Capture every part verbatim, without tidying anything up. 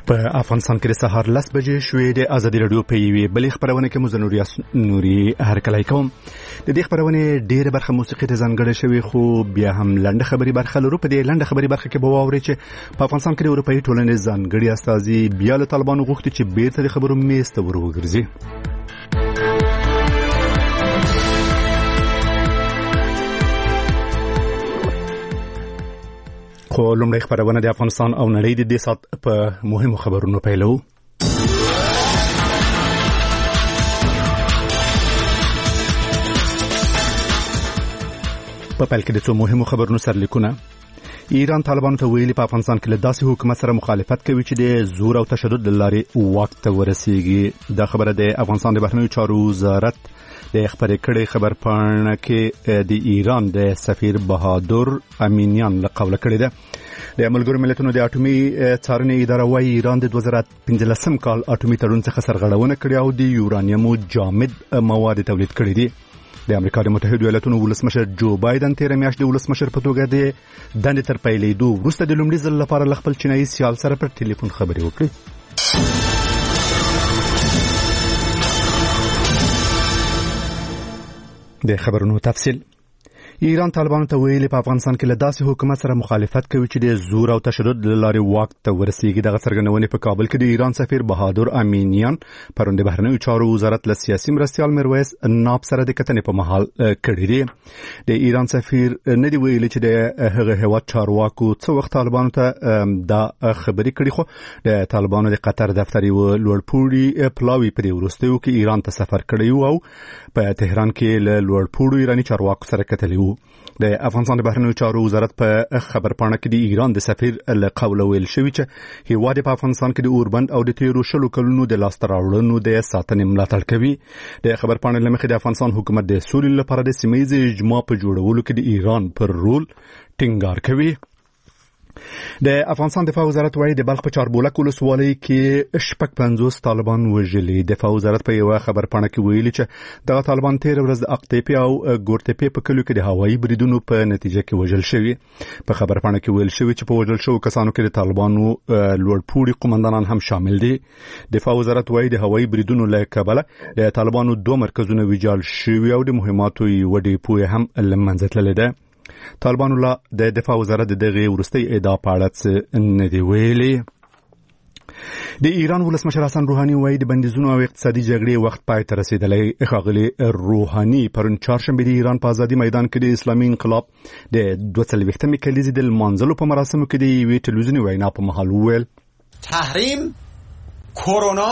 په افغانستان کې د سهار لس بجې شوې د ازادي راډیو په یوې بلې خپرونه کې مو نوري نوري هرکلی کوم. د دې خپرونې ډېره برخه موسیقي ته ځانګړې شوې، خو بیا هم لنډه خبري برخه لرو. په دې لنډه خبري برخه کې به واورئ چې په افغانستان کې د اروپایي ټولنې ځانګړي استازي بیا له طالبانو غوښتي چې بیرته د خبرو میز ته ور وګرځي. خو لومړی خبرونه د افغانستان او نړۍ د دې سات په مهمو خبرونو پیلو. په پیل کې د څو مهمو خبرونو سرلیکونه. ایران طالبانو ته ویلي په افغانستان کې له داسې حکومت سره مخالفت کوي چې د زور او تشدد له لارې واک ته ورسیږي. دا خبره د افغانستان د بهرنیو چارو وزارت د خبرې کړې خبر پاڼه کې د ایران د سفیر بهادر امینیان له قوله کړې ده. د ملګرو ملتونو د اټومي څارنې اداره وايي ایران د دوه زره پنځلسم کال اټومي تړون څخه سرغړونه کړې او د یورانیمو جامد مواد تولید کړي دي. د امریکا د متحده ایالاتونو ولسمشر جو بایدن تیر میاشت د ولسمشر په توګه د دندې تر پیلېدو وروسته د لومړي ځل لپاره له خپل چینایي سیال سره پر ټلیفون خبرې وکړې. د خبرونو تفصیل. ایران طالبانو ته ویلي په افغانستان کې له داسې حکومت سره مخالفت کوي چې د زور او تشدد له لارې واک ته ورسیږي. دغه څرګندونې په کابل کې د ایران سفیر بهادر امینیان پرون د بهرنیو چارو وزارت له سیاسي مرستیال میرویس ناب سره د کتنې په مهال کړې دي. د ایران سفیر نه دی ویلي چې د هغه هیواد چارواکو څه وخت طالبانو ته دا خبرې کړې، خو د طالبانو د قطر دفتر یو لوړپوړي پلاوي په دې وروستیو کې ایران ته سفر کړی او په تهران کې له لوړپوړو ایراني چارواکو سره کتلي. د افغانستان د بهرنیو چارو وزارت په خبر پاڼه کې د ایران د سفیر له قوله ویل شوی چې هیواد په افغانستان کې د اوربند او د تیرو شلو کلونو د لاسته راوړنو د ساتنې ملاتړ کوي. د خبر پاڼې له مخې د افغانستان حکومت د سولې لپاره د سیمه ییز اجماع په جوړولو کې د ایران پر رول ټینګار کوي. د افغانستان دفاع وزارت وايي د بلخ په چاربولک ولسوالۍ کې شپږ پنځوس طالبان وژلي. دفاع وزارت په یوه خبر پاڼه کې ویلي چې دغه طالبان تیر ورځ د اقتیپي او ګورتپي په کلیو کې د هوایي بریدونو په نتیجه کې وژل شوي. په خبر پاڼه کې ویل شوی چې په وژل شوو کسانو کې د طالبانو لوړپوړي قومندانان هم شامل دي. دفاع وزارت وايي د هوایي بریدونو له کبله د طالبانو دوه مرکزونه ویجاړ شوي او د مهماتو یوه ډیپو هم له منځه تللې ده. طالبانو لا د دفاع وزارت دغه ورستي ادعا په اړه نه دی ویلي. د ایران ولسمشر حسن روحاني وايي د بندیزونو او اقتصادي جګړې وخت پای ته رسیدلی. ښاغلي روحاني پرون چهارشنبه د ایران په ازادي میدان کې د اسلامي انقلاب د دوه څلوېښتمې کلیزې د لمانځلو په مراسمو کې د یوې تلویزیوني وینا په مهال وویل تحریم کرونا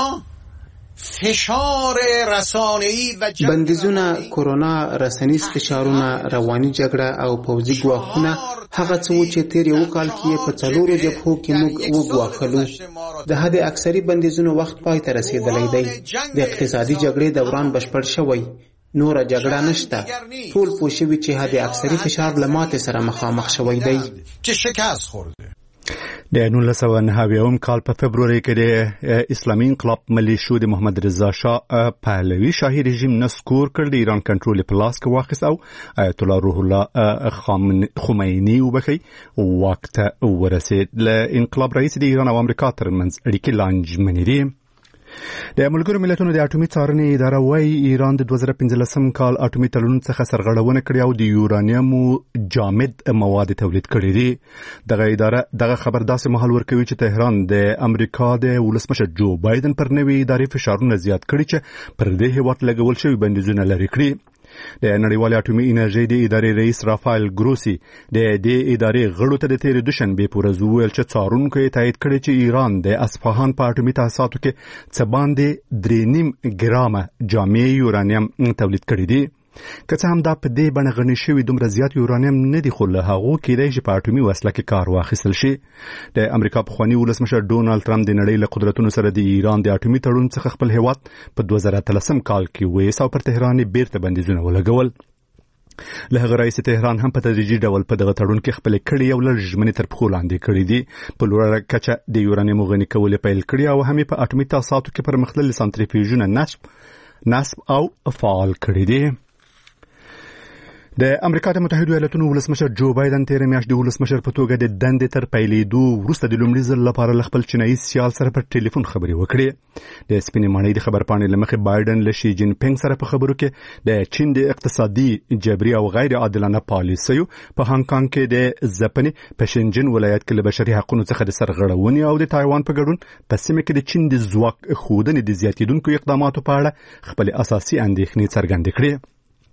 فشار رسانه‌ای و بندیزونه، کرونا، رسنیز فشارونه، رواني جګړه او پوځي ګواښونه هغه څه و چې تیر یو کال کې په څلورو جبهو کې موږ وګواښلو. د حد اکثري بندیزونو وخت پای ته رسیدلی دی. د اقتصادي جګړې دوران بشپړ شوی، نور جګړه نشته. ټول پوه شوي چې حد اکثري فشار له ماتې سره مخامخ شوی دی. چې شکست خورده. د نولس سوه نهه اویایم کال په فبروري کې د اسلامي انقلاب ملیشو د محمد رضا شاه پهلوي شاهي رژیم نسکور کړ، د ایران کنټرول په لاس کې واخیست او آیت الله روح الله خمیني وبخي واک ته ورسید. له انقلاب رئیس د ایران او امریکا ترمنځ اړیکې لا انجمنې دي. د ملګرو ملتونو د اټومي څارنې اداره وايي ایران د دوه زره پنځلسم کال اټومي تړون څخه سرغړونه کړې او د یورانیمو جامد مواد تولید کړي دي. دغه اداره دغه خبر داسې مهال ورکوي چې تهران د امریکا د ولسمشر جو بایدن پر نوې ادارې فشارونه زیات کړي چې پر دې هیواد لګول شوي بندیزونه لرې کړي. د نړیوالې اټومي انرژي د ادارې رئیس رافایل ګروسی د دې ادارې غړو ته د تیر دوشنبه په ورځ وویل چې څارونکو یې تایید کړی چې ایران د اصفهان په اټومي تاسیساتو کې څه باندې درې نیم ګرامه جامع یورانیم تولید کړی دی. که څه هم دا په دې بڼه غني شوي دومره زیات یورانیم نه دي، خو له هغو کېدای چې په اټومي وسله کې کار واخیستل شي. د امریکا پخواني ولسمشر ډونالډ ټرمپ د نړۍ له قدرتونو سره د ایران د اټومي تړون څخه خپل هیواد په دوه زره اتلسم کال کې ویست او پر تهران بیرته بندیزونه ولګول. له هغه رئیس تهران هم په تدریجي ډول په دغه تړون کې خپل کړي او لږ ژمنې تر پښو لاندې کړي دي. په لوړه کچه د یورانیم غني کول پیل کړي او هم په اټومي تاسیساتو کې پرمختللي سانتریفیوژونه نصب نصب او فعال کړي دي. د امریکا د متحده ایالاتونو ولسمشر جو بایدن تیر میاشت د ولسمشر په توګه د دندې تر پیلېدو وروسته د لومړي ځل لپاره خپل چینایي سیال سره په ټلیفون خبرې وکړې. د سپینې ماڼۍ د خبرپاڼې لمخې بایدن له شي جین پینګ سره په خبرو کې د چین د اقتصادي جبري او غیر عادلانه پالیسیو په هانګ کانګ کې د ځپنې په شنجن ولایت کې له بشري حقوقو څخه د سرغړونې او د تایوان په ګډون په سیمه کې د چین د ځواک ښودنې د زیاتېدونکو اقداماتو په اړه خپل اساسي اندېښنې څرګندې کړې.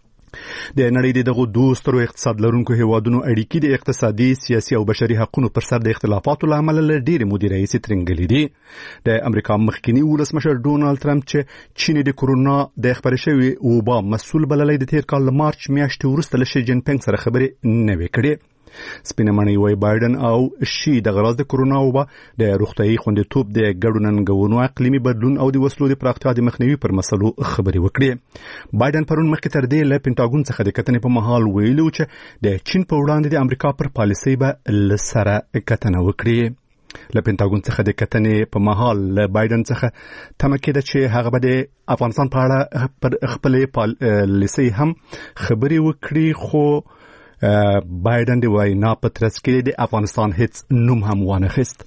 د نړۍ دغه دوه سترو اقتصاد لرونکو هیوادونو اړیکې د اقتصادي، سیاسي او بشري حقوقو پر سر د اختلافاتو له امله له ډېرې مودې راهیسې ترنګلې دي. د امریکا مخکنی ولسمشر ډونالد ټرمپ چې چین د کورونا د خپرې شوې وبا مسؤل بللی د تیر کال له مارچ میاشتې وروسته له شي جین پینګ سره خبرې نه وې کړې. سپینه ماڼۍ وايي بایدن او شي د غراز د کورونا وبا د روغتیايي خوندیتوب د ګډو ننګونو، اقلیمي بدلون او د وسلو د پراختیا د مخنیوي پر مسلو خبرې وکړې. بایدن پرون مخکې تر دې له پینټاګون څخه د کتنې په مهال ویلي و چې د چین په وړاندې د امریکا پر پالیسۍ به له سره کتنه وکړي. له پینټاګون څخه د کتنې په مهال له بایدن څخه تمه کېده چې هغه به د افغانستان په اړه پر خپلې پالیسۍ هم خبرې وکړي، خو بایدن د وینا په ترڅ کې د افغانستان هیڅ نوم هم وانخیست.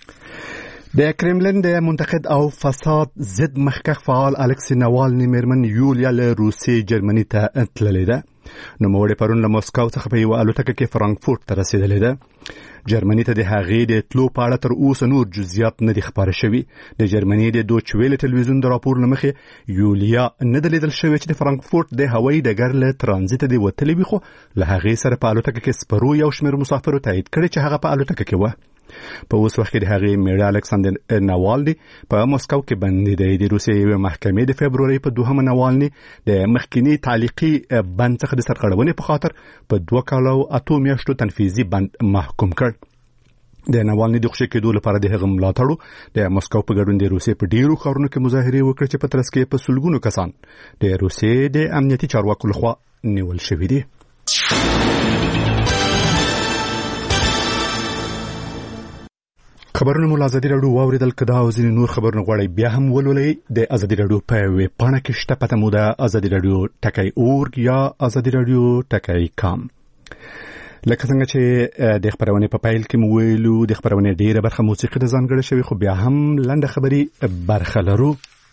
د کرملین د منتقد او فساد ضد مخکښ فعال الکسی نوالني میرمن یولیا له روسیې جرمني ته تللې ده. نوموړې پرون له مسکو څخه په یوه الوتکه کې فرانکفورت ته رسېدلې ده. جرمني ته د هغې د تلو په اړه تر اوسه نور جزئیات نه دي خپاره شوي. د جرمني د دوچ ویلې تلویزیون د راپور له مخې یولیا نه ده لیدل شوې چې د فرانکفورت د هوایي ډګر له ترانزیته دې وتلې وي، خو له هغې سره په الوتکه کې سپرو یو شمېر مسافرو تایید کړی چې هغه په الوتکه کې وه. په اوس وخت کې د هغې میړه الکساندر نوالني په مسکو کې بندي دی. د روسیې یوې محکمې د فبرورۍ په دوهمه نوالني د مخکینی تعلیقي بند څخه د سرغړونې په خاطر په دوه کالو اتو میاشتو تنفیذي بند محکوم کړ. د نوالني د خوشي کېدو لپاره د هغه ملاتړو د مسکو په ګډون د روسیې په ډیرو ښارونو کې مظاهرې وکړې چې په ترڅ کې په سلګونو کسان د روسیې د امنیتي چارواکو لخوا نیول شوي دي. خبرونه مو ازادي راډیو واوریدل. کدا او ځینې نور خبرونه غواړئ بیا هم ولولئ د ازادي راډیو په ویب پاڼه کې شته. پته مو ده ازادي راډیو ټکی اورګ یا ازادي راډیو ټکی کام. لکه څنګه چې د خبرونه په پایل کې مو ویلو د خبرونه ډیره برخه موسیقي د ځانګړې شوی، خو بیا هم لنډه خبري برخه لرو.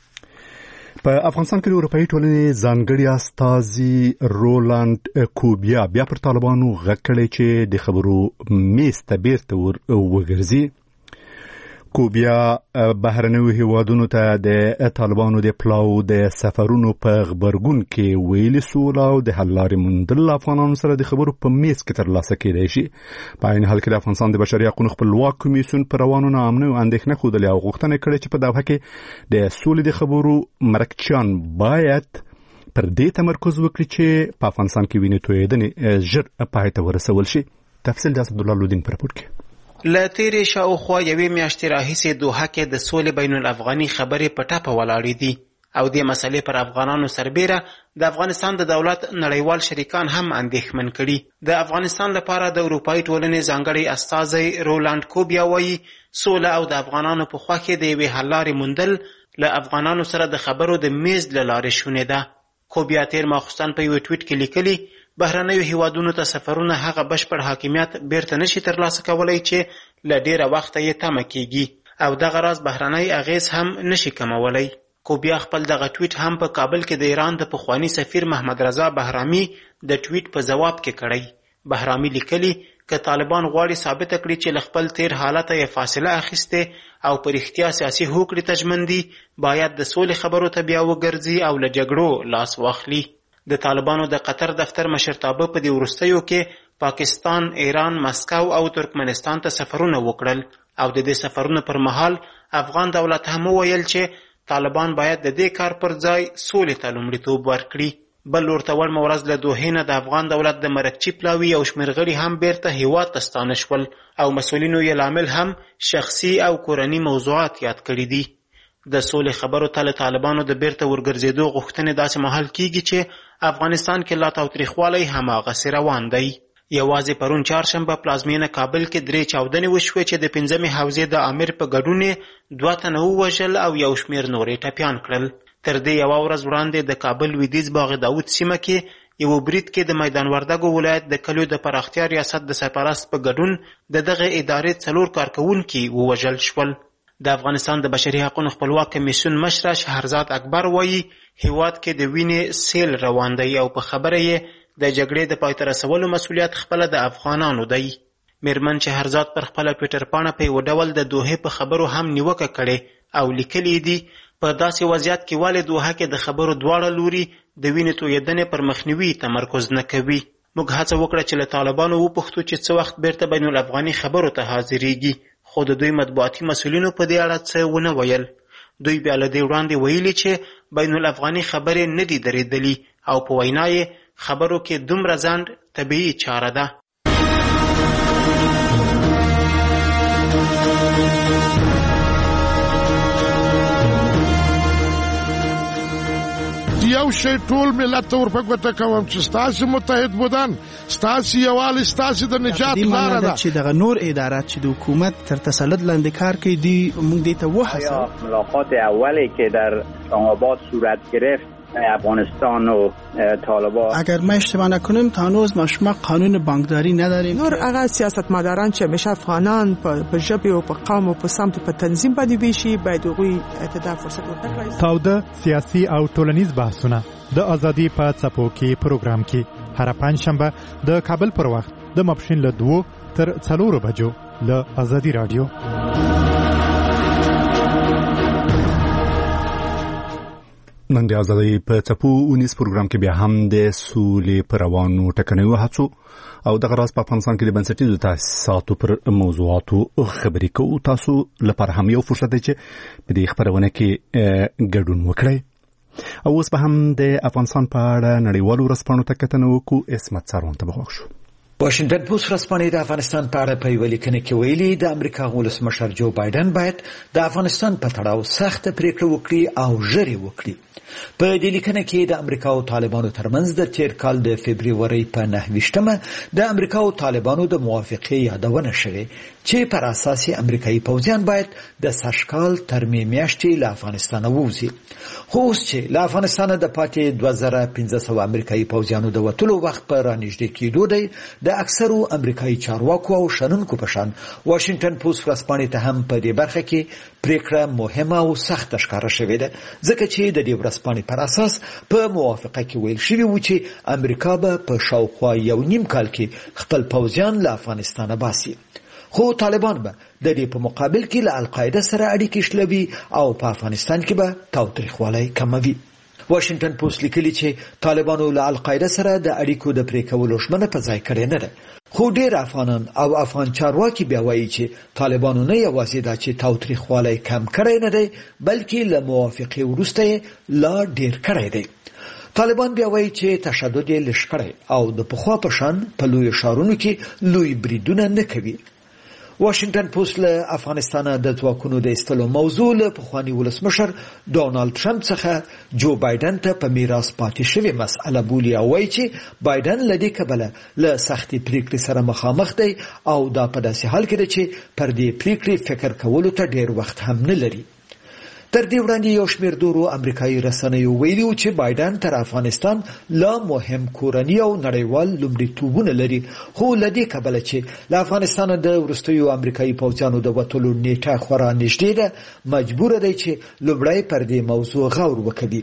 په افغانستان کې د اروپאי ټولنې ځانګړي استازي رولاند کوبیا بیا پر طالبانو غږ کړی چې د خبرو میز ته بیرته وګرځي. کوبیا بهرنیو هیوادونو ته د طالبانو د پلاو د سفرونو په خبرګون کې ویلي سوله او د حل لارې موندل افغانانو سره د خبرو په میز کې ترلاسه کېدای شي. په عین حال کې د افغانستان د بشري حقوقو خپلواک کمیسیون پر روانو ناامنۍ او اندېښنه ښودلې او غوښتنه کړې چې په دوحه کې د سولې د خبرو مرکچیان باید پر دې تمرکز وکړي چې په افغانستان کې وینې تویېدنې ژر پای ته ورسول شي. تفصیل د اسدالله لودین په راپور کې. له تیرې شاوخوا یوې میاشتې راهیسې دوحه کې د سولې بین الافغاني خبرې په ټاپه ولاړې دي او دې مسلې پر افغانانو سربیره د افغانستان د دولت نړیوال شریکان هم اندېښمن کړي. د افغانستان لپاره د اروپאי ټولنې ځانګړی استازی رولاند کوبیا وایي سوله او د افغانانو په خوا کې د یوې حل لارې موندل له افغانانو سره د خبرو د میز له لارې شونې ده. کوبیا تیر ماخوستن په یو ټویټ کې لیکلي بهرنیو هیوادونو ته سفرونه هغه بشپړ حاکمیت بیرته نشي ترلاسه کولی چې له ډیره وخته یې تمه کیږي او دغه راز بهرنی اغیز هم نشي کمولی. کوبیا خپل دغه ټویټ هم په کابل کې د ایران د پخوانی سفیر محمد رضا بهرامي د ټویټ په جواب کې کړی. بهرامي لیکلي که طالبان غواړي ثابته کړي چې له خپل تیر حالت یې فاصله اخیسته او پر اختیار سیاسي هوکړې تجمندي باید د سولې خبرو ته بیا وګرځي او له جګړو لاس واخلي. د طالبانو د قطر دفتر مشرتابه په دې وروستیو کې پاکستان، ایران، مسکو او ترکمنستان ته سفرونه وکړل او د دې سفرونو پر مهال افغان دولت هم ویل چې طالبان باید د دې کار پر ځای سولې ته لومړیتوب ورکړي. بل ورته وړمه ورځ له دوحې نه د افغان دولت د مرکچي پلاوي او شمېر غړي هم بیرته هیواد ته ستانه شول او مسؤلینو یې لامل هم شخصي او کورني موضوعات یاد کړي دي. د سولې خبرو ته له طالبانو د بیرته ورګرځېدو غوښتنې داسې مهال کیږي چې افغانستان کې لا تاوتریخوالی هماغسې روان دی. یوازې پرون چهارشنبه پلازمینه کابل کې درې چاودنې وشوې چې د پنځمې حوزې د امیر په ګډون دوه تنه ووژل او یو شمېر نور یې ټپیان کړل. تر دې یوه ورځ وړاندې د کابل لویدیځ باغ داود سیمه کې یو برید کې د میدان وردګو ولایت د کلیو د پراختیا ریاست د سرپرست په ګډون د دغه ادارې څلور کارکونکي ووژل شول. د افغانستان د بشري حقوقو خپلواک کمیسیون مشر شهرزاد اکبر وایي هیواد کې د وینې سیل روان دی او په خبره یې د جګړې د پای ته رسولو مسؤلیت خپله د افغانانو دی. میرمن شهرزاد پر خپله ټویټر پاڼه په یو ډول د دوحې په خبرو هم نیوکه کړې او لیکلي دي په داسې وضعیت کې ولې دوحه کې د خبرو دواړه لوري د وینې تویېدنې پر مخنیوي تمرکز نه کوي. موږ هڅه وکړه چې له طالبانو وپوښتو چې څه وخت بیرته بین الافغاني خبرو ته حاضرېږي، خو د دوی مطبوعاتي مسؤلینو په دې اړه څه ونه ویل. دوی بیا له دې وړاندې ویلي چې بین الافغاني خبرې نه دي درېدلي او په وینا یې خبرو کې دومره ځنډ طبیعي چاره ده. یو شی ټول ملت ته ورپګوته کوم چې ستاسې متحد بودن، ستاسې یووالی، ستاسې د نجات لاره ده. چې دغه نور ادارات چې د حکومت تر تسلط لاندې کار کوي دی موږ دې ته وهڅوو. ملاقات اولی که در اسلام‌آباد صورت گرفت افغانستان و طالبان، اگر ما اشتباه نکنیم تا هنوز ما شما قانون بانکداری نداریم. نور هغه سیاستمداران چې همیشه افغانان په ژبه او په قوم او په سمت په تنظیم باندې ویشي باید هغوی ته دا فرصت ورکړي. تاوده سیاسي او ټولنیز بحثونه د ازادي په څپو کې پروګرام کې هر پنځشنبه د کابل پر وخت د ماپښین له دوو تر څلورو بجو له ازادي رادیو. نن د ازادۍ په څپو اونیس پروګرام کې بیا هم د سولې پر روانو ټکنیو هڅو او دغه راز په افغانستان کې د بنسټیزو تاسیساتو پر موضوعاتو خبرې کوو. تاسو لپاره هم یو فرصت دی چې په دې خبرونه کې ګډون وکړئ. او اوس به هم د افغانستان په اړه نړیوالو ورځپاڼو ته کتنه وکړو. اسمت سروان ته به غوږ شو. واشنگټن پوسټ ورځپاڼې د افغانستان په اړه په یوه لیکنه کې ویلي د امریکا ولسمشر جو بایدن باید د افغانستان په تړاو سخته پریکړه وکړي او ژر یې وکړي. په دې لیکنه کې د امریکا او طالبانو ترمنځ د تیر کال د فبرवरी په نهه ویشتمه د امریکا او طالبانو د موافقې یادونه شوې چې پر اساس امریکایي پوځیان باید د سږکال تر مې میاشتې له افغانستانه ووځي. خو اوس چې له افغانستانه د پاتې دوه زره پنځه سوه امریکایي پوځیانو د وتلو وخت په رانږدې کېدو دی، د اکثرو امریکایي چارواکو او شنونکو په شان واشنگټن پوسټ ورځپاڼې ته هم په دې برخه کې پریکړه مهمه او سخته ښکاره شوې ده، ځکه چې د دې ورځپاڼې پر اساس په موافقه کې ویل شوي وو چې امریکا به په شاوخوا یو نیم کال کې خپل پوځیان له افغانستانه باسي. خو طالبان به د دې په مقابل کې له القاعده سره اړیکې شلوي او په افغانستان کې به تاوتریخوالی کموي. واشنگټن پوسټ لیکلي چې طالبانو له القاعده سره د اړیکو د پرې کولو ژمنه په ځای کړې نه ده. خو ډېر افغانان او افغان چارواکي بیا وایي چې طالبانو نه یوازې دا چې تاوتریخوالی کم کړی نه دی، بلکې له موافقې وروسته یې لا ډېر کړی دی. طالبان بیا وایي چې تشدد یې لږ کړی او د پخوا په شان په لویو ښارونو کې لوی بریدونه نه کوي. واشنگټن پوسټ له افغانستان د ځواکونو د ایستلو موضوع له پخواني ولسمشر ډونالد ټرمپ څخه جو بایدن ته په میراث پاتې شوې مسأله بولي او وایي چې بایدن له دې کبله له سختې پریکړې سره مخامخ دی او دا په داسې حال کې ده چې پر دې پریکړې فکر کولو ته ډېر وخت هم نه لري. تر دې وړاندې یو شمېر دورو امریکایي رسنیو ویلي وو چې بایدن تر افغانستان لا مهم کورني او نړیوال لومړیتوبونه لري، خو له دې کبله چې له افغانستانه د وروستیو امریکایي پوځیانو د وتلو نیټه خورا نږدې ده، مجبوره دی چې لومړی پر دې موضوع غور وکړي.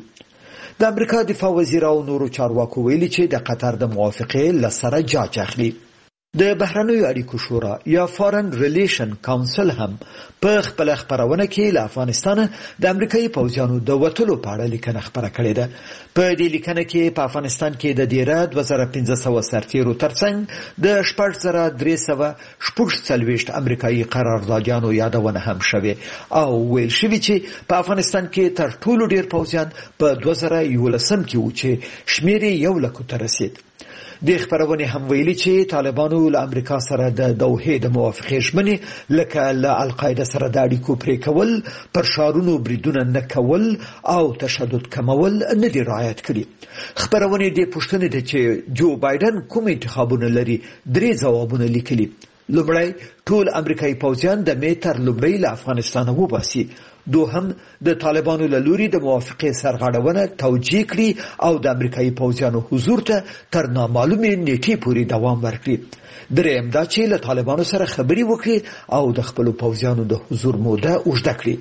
د امریکا دفاع وزیر او نورو چارواکو ویلي چې د قطر د موافقې له سره جاج اخلي. د بهرنیو اړیکو شورا یا فارن ریلیشن کونسل هم په خپل خبرونه کې له افغانستان د امریکایي پوځیانو د وتلو په اړه لیکنه خبره کړې ده. په دې لیکنه کې په افغانستان کې د دیره دوه زره پنځه سوه سرتیرو ترڅنګ د شپږ زره درې سوه شپږ څلوېښت امریکایي قراردادیانو یادونه هم شوې او ویل شوي چې په افغانستان کې تر ټولو ډېر پوځیان په دوه زره یولسم کې وو چې شمېر یې یو لکو ته رسید. د خبرونه هم ویلي چې طالبانو له امریکا سره د دوحې د موافقې ژمنې لکه له القاعده سره د اړیکو پرې کول، پر ښارونو بریدونه نه کول او تشدد کمول نه دي رعایت کړي. خبرونه دې پوښتنې ده چې جو بایدن کوم انتخابونه لري. درې ځوابونه لیکلي. لومړی، ټول امریکایي پوځیان د مې تر لومړۍ له افغانستانه وباسي. دوهم د طالبانو له لوري د موافقې سرغړونه توجیه کړي او د امریکایي پوځیانو حضور ته تر نامعلومې نیټې پورې دوام ورکړي. دریم دا چې له طالبانو سره خبرې وکړي او د خپلو پوځیانو د حضور موده اوږده کړي.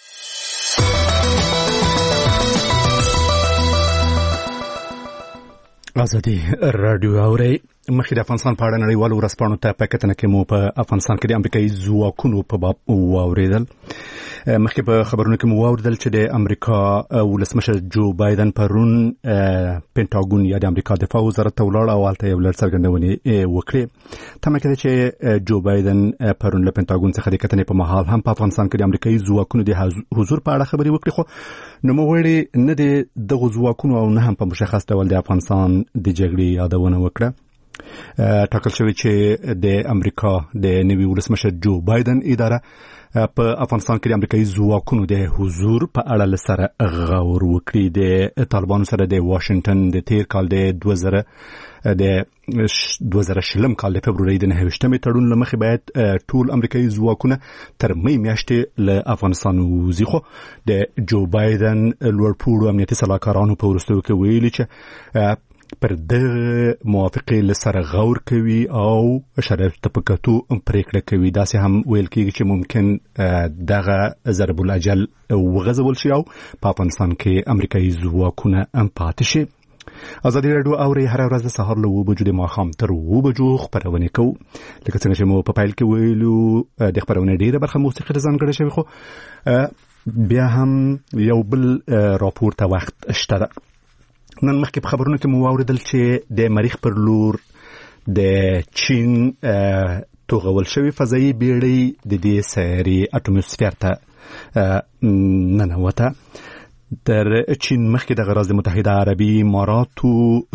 ازادي رادیو اوري مخکې د افغانستان په اړه نړیوالو ورځپاڼو ته په کتنه کې مو په افغانستان کې د امریکایي ځواکونو په باب واوریدل. مخکې په خبرونو کې مو واوریدل چې د امریکا ولسمشر جو بایدن پرون پینټاګون یا د امریکا دفاع وزارت ته ولاړ او هلته یو لړ څرګندونې وکړې. تمه کېده چې جو بایدن پرون له پینټاګون څخه د کتنې په مهال هم په افغانستان کې د امریکایي ځواکونو د حضور په اړه خبرې وکړي، خو نوموړي نه د دغو ځواکونو او نه هم په مشخص ډول د افغانستان د جګړې یادونه وکړه. ټاکل شوی چې د امریکا د نوي ولسمشر جو بایدن اداره په افغانستان کې د امریکایي ځواکونو د حضور په اړه له سره غور وکړي. د طالبانو سره د واشنگټن د تیر کال د دوه زره د دوه زره شلم کال د فبرورۍ د نهه ویشتمې تړون له مخې باید ټول امریکایي ځواکونه تر مې میاشتې له افغانستان ووځي، خو د جو بایدن لوړپوړو امنیتي سلاکارانو په وروستیو کې ویلي چې پر دغه موافقې له سره غور کوي او شرایطو ته په کتو پرېکړه کوي. داسې هم ویل کېږي چې ممکن دغه ضرب الاجل وغځول شي او په افغانستان کې امریکایي ځواکونه پاتې شي. ازادي راډیو اوري هر ورځ د سهار له اوه بجو د ماښام تر اوه بجو خپرونې کوو. لکه څنګه چې مو په پیل کې ویلو د خپرونې ډېره برخه موسیقي ته ځانګړې شوې، خو بیا هم یو بل راپور ته وخت شته ده. نن مخکې په خبرونو کې مو واوریدل چې د مریخ پر لور د چین توغول شوی فضایي بیړۍ د دې سیارې اټموسفیر ته ننوته. تر چین مخکې د غراز متحده عربي اماراتو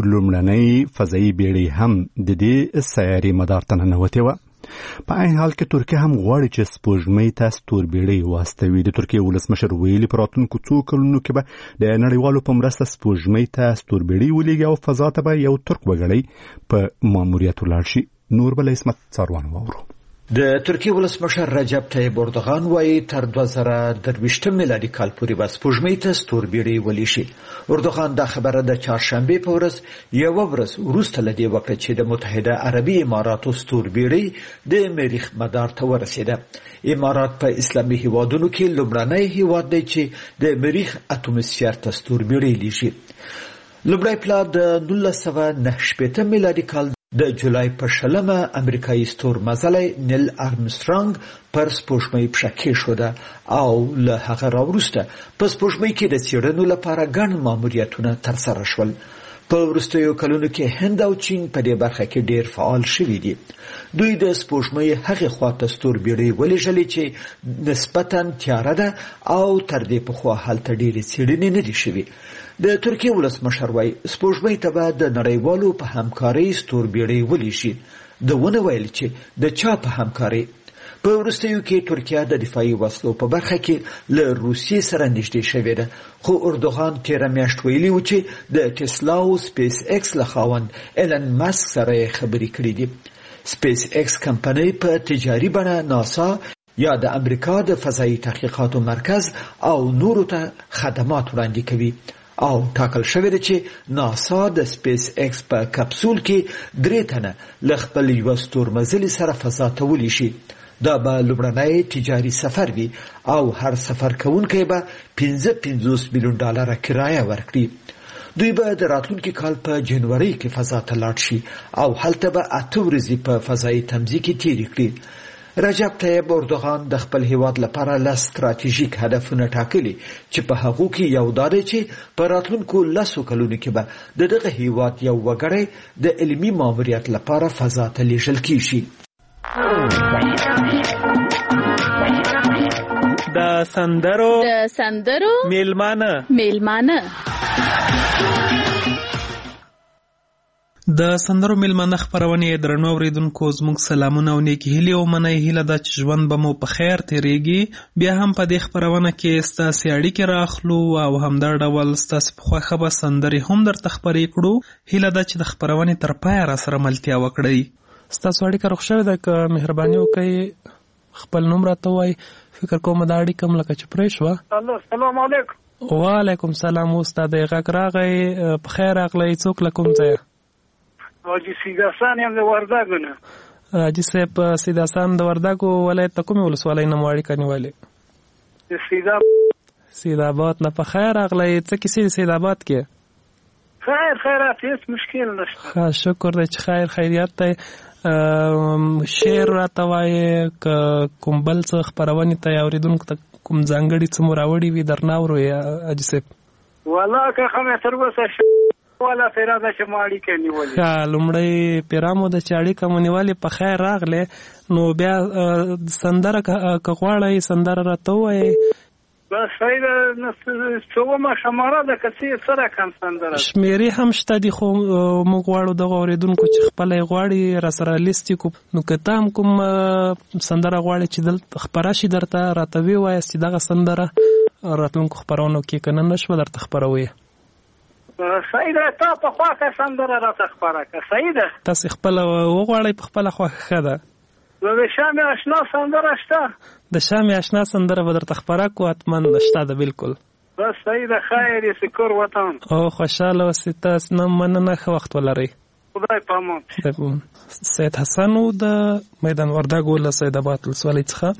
لومړنۍ فضایي بیړۍ هم د دې سیارې مدار ته ننوتې وه. په عین حال کې ترکیه هم غواړي چې سپوږمۍ ته ستوربیړۍ واستوي. د ترکیه ولسمشر ویلي په راتلونکو څو کلونو کې به د نړیوالو په مرسته سپوږمۍ ته ستوربیړۍ ولېږي او فضا ته به یو ترک وګړی په ماموریت ولاړ شي. نور بل عصمت څاروان واورو. د ترکیه ولسمشر رجب طیب اردوغان وایي تر دوه زره درویشتم میلادي کال پورې به سپوږمۍ ته ستوربیړۍ ولېږي. اردوغان دا خبره د چهارشنبې په ورځ یوه ورځ وروسته له دې وکړه چې د متحده عربي اماراتو ستوربیړۍ د مریخ مدار ته ورسېده. امارات په اسلامي هیوادونو کې لومړنی هیواد دی چې د مریخ اټموسفیر ته ستوربیړۍ لیږي. لومړی پلار د نولس سوه نهه شپېته میلادي کال د جولای په شلمه امریکایي ستورمزلی نیل آرمسترانګ پر سپوږمۍ پښه کېښوده او له هغه راوروسته په سپوږمۍ کې د څېړنو لپاره ګڼ ماموریتونه ترسره شول. په وروستیو کلونو کې هند او چین په دې برخه کې ډېر فعال شوي دي. دوی د سپوږمۍ هغې خواته ستوربیړۍ ولېږلې چې نسبتاً تیاره ده او تر دې پخوا هلته ډېرې څېړنې نه دي شوي. د ترکیه ولسمشر وایي سپوږمۍ ته به د نړیوالو په همکارۍ ستوربیړۍ ولېږي. ده ونه ویل چې د چا په همکارۍ. په وروستیو کې ترکیه د دفاعي وسلو په برخه کې له روسیې سره نږدې شوې ده، خو اردوغان تېره میاشت ویلي و چې د ټسلا او سپیس ایکس له خاوند ایلن ماسک سره یې خبرې کړې دي. سپیس ایکس کمپنۍ په تجاري بڼه ناسا یا د امریکا د فضایي تحقیقاتو مرکز او نورو ته خدمات وړاندې کوي او ټاکل شوی دی چې ناسا د سپیس ایکس په کپسول کې درې تنه له خپل یوه ستورمزلي سره فضا ته ولیږي. دا به لومړنی تجاري سفر وي او هر سفر کوونکی به پنځه پنځوس میلیون ډالره کرایه ورکړي. دوی به د راتلونکي کال په جنوري کې فضا ته لاړ شي او هلته به اته ورځې په فضایي تمځي کې تېرې کړي. رجب طیب اردوغان د خپل هیواد لپاره لس ستراتیژیک هدفونه ټاکلي چې په هغو کې یو دا دی چې په راتلونکو لسو کلونو کې به د دغه هیواد یو وګړی د علمي ماموریت لپاره فضا ته لیږل کیږي. د سندرو د سندرو میلمانه میلمانه د سندرو میلمانه خپرونې درنو اوریدونکو زموږ سلامونه او نیکې هیلې او مننه هیله ده چې ژوند به مو په خیر تېرېږي. بیا هم په دې خپرونه کې ستاسې اړیکې راخلو او همدا ډول ستاسې په خوښه به سندرې هم درته خپرې کړو. هیله ده چې د خپرونې تر پایه راسره ملتیا وکړئ. ستاسو اړیکه روغ شوې ده که مهرباني وکړئ خپل نوم راته وای. فکر کوم دا اړیکه م لکه چې پرې شوه. الله السلام علیکم. وعلیکم سلام استاد غږ راغی. په خیر راغلی. څوک له کوم ځایه؟ حاجي سید حسن یم د وردګو نه. حاجي صاحب سید حسن د وردګو ولایت ته کومې ولسوالۍ نه مو اړیکه نیولې؟ د سیدآباد. سیدآباد نه. په خیر راغلی. څه کیسې د سیدآباد کې؟ خیر خیرات هیڅ مشکل نشته. ښه شکر دی چې خیر خیریت دی. شعر راته وایې که کوم بل څه خپرونې ته یا اورېدونکو ته کوم ځانګړي څه مو راوړي وي درنه اورو حاجي صاحب؟ والله که ښه مې تر اوسه والا پیرا ده چې ما اړیکه نیولې. ښه لومړی پیرا مو ده چې اړیکه مو نیولې. په خیر راغلی. نو بیا سندره که غواړئ سندره راته ووایئ. بس صحیح ده. څومه شماره ده که څه سره کم سندره شمېرې هم شته دي خو موږ غواړو دغه اورېدونکو چې خپله یې غواړي را سره لیست یې کړو. نو که ته هم کوم سندره غواړې چې دلته خپره شي درته راته ووایاست چې دغه سندره راتلونکو خپرونو کې که نه نه شوه درته خپروو یې. صحیح ده. تا په خواښه سندره راته خپره کړه. صحیح ده. تاسې خپله وغواړئ په خپله خوښه. ښه ده. نو د شامې اشنا سندره شته؟ د شامې اشنا سندره به درته خپره کړو. حتما شته ده بالکل. بس صحیح ده. خیر یې سکور وطن. او خوشحاله اوسئ. تاسو نه مننه. ښه وخت ولرئ. خدای پامان. سید حسن و د میدان وردګو له سیدآباد ولسوالۍ څخه.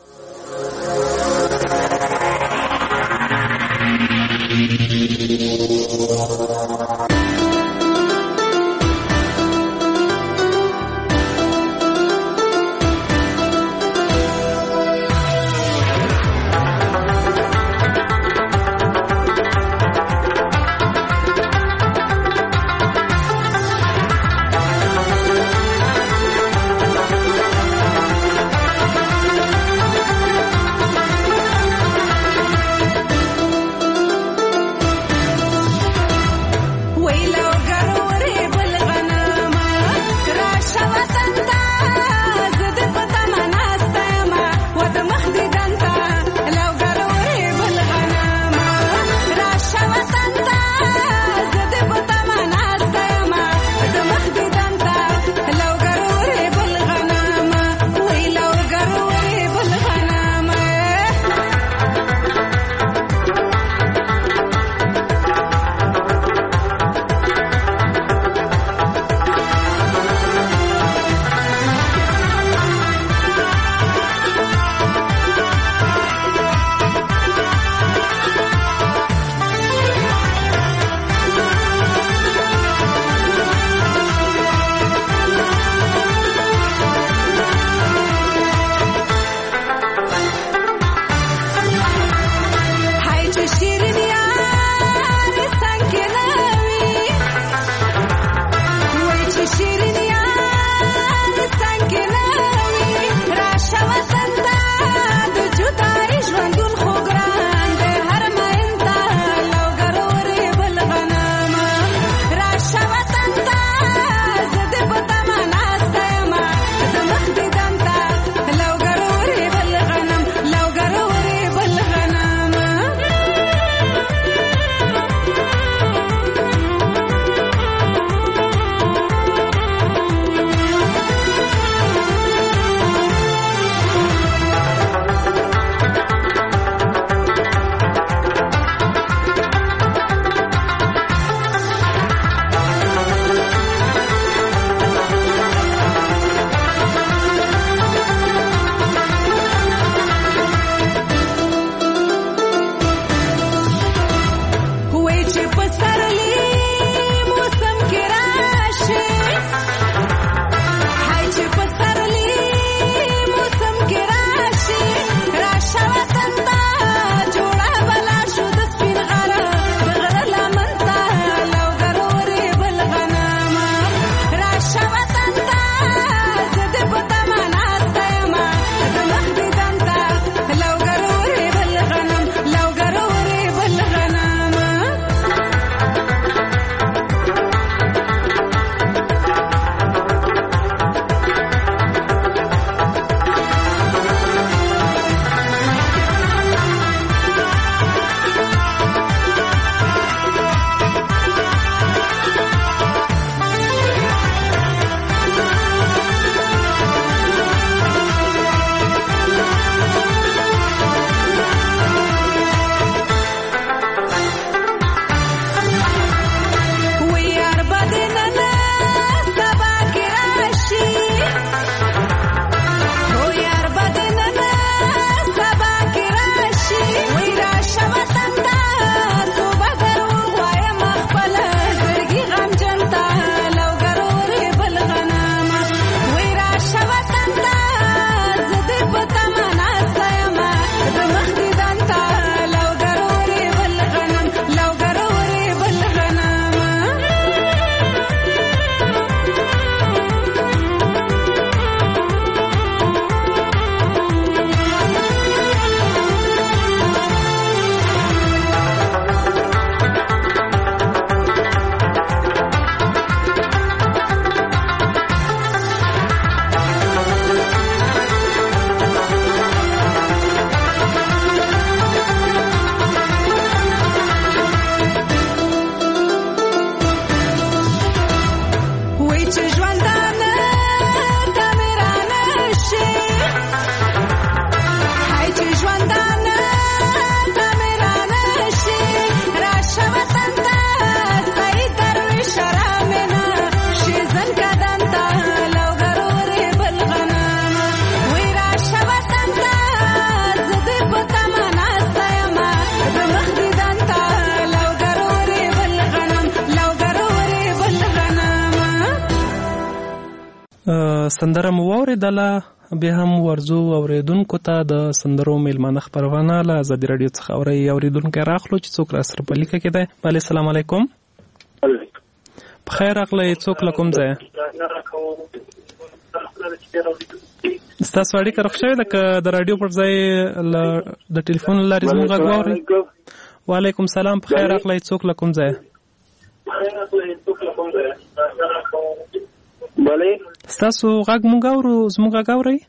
سندره مو واورېدله. بیا هم ورځو اورېدونکو ته د سندرو میلمانه خپرونه له ازادي راډیو څخه اورئ. اورېدونکی راغلو چې څوک راسره په لیکه کې دی. بله سلام علیکم. بخیر راغلی. څوک له کوم ځایه؟ ستاسو اړیکه روغ شوې ده که د راډیو پر ځای د ټلیفون له لارې زموږ غږ واورئ؟ وعلیکم سلام. بخیر راغلی. څوک له کوم ځایه؟ ستاسو غږ مونږ اورو. زموږ غږ اورئ؟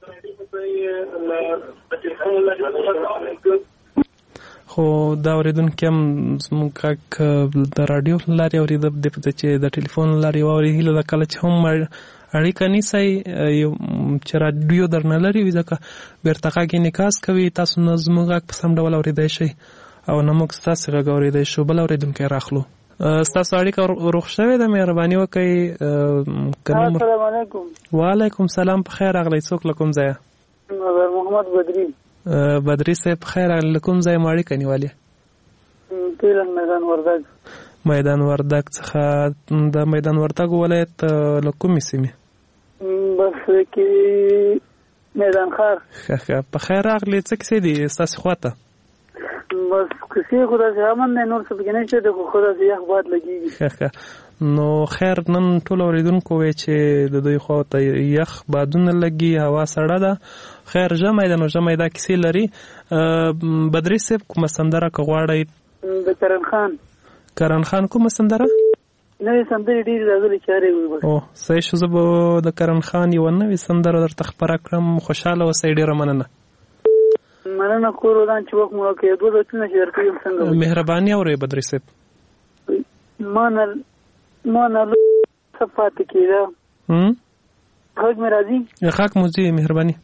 خو دا اورېدونکي هم زموږ غږ د راډیو له لارې اورېده، دې په چې د ټلیفون له لارې واوري. هیله ده کله چې هم اړیکه نیسئ چې راډیو درنه لري وي، ځکه بېرته غږ انعکاس کوي، تاسو نه زموږ غږ په سم ډول اورېدی شئ او نه موږ ستاسې غږ اورېدی شو. بل اورېدونکی راخلو. ستاسو اړیکه روغ شوې ده؟ مهرباني وکئ. السلام علیکم. وعلیکم سلام. په خیر راغلی. څوک له کوم ځایه؟ محمد بدري. بدري صاحب په خیر راغلی. له کوم ځایه مو اړیکه نیولې؟ پیلن میدان وردګ. میدان وردګ څخه. د میدان وردګ ولایت له کومې سیمې؟ بس کې میدان ښار. ښه ښه. په خیر راغلی. څه کیسې دي ستاسې خواته؟ بس کسی خدا سے امن نه نور څه بګنه چې د خدا سے یخ باد لګیږي. نو خیر نن ټول اوریدونکو وی چې د دوی خوا ته یخ بادونه لګي، هوا سړه ده. خیر ژمی ده نو ژمی دا کیسې لري. بدري صاحب کومه سندره که غواړئ؟ د کرن خان. کرن خان کومه سندره؟ نوې سندرې ډېرې راغلي چارې وي. او صحیح شو. زه به د کرن خان یوه نوې سندره درته خپره کړم. خوشحاله اوسئ. ډېره مننه. مننه کور ودان چې وخت مو راکړې. دوه بیتونه چې درکوي څنګه؟ مهرباني اورئ بدري صاحب. ما نه ما نه څه پاتې کېده. غږ مې راځي؟ غږ مو ځي. مهرباني.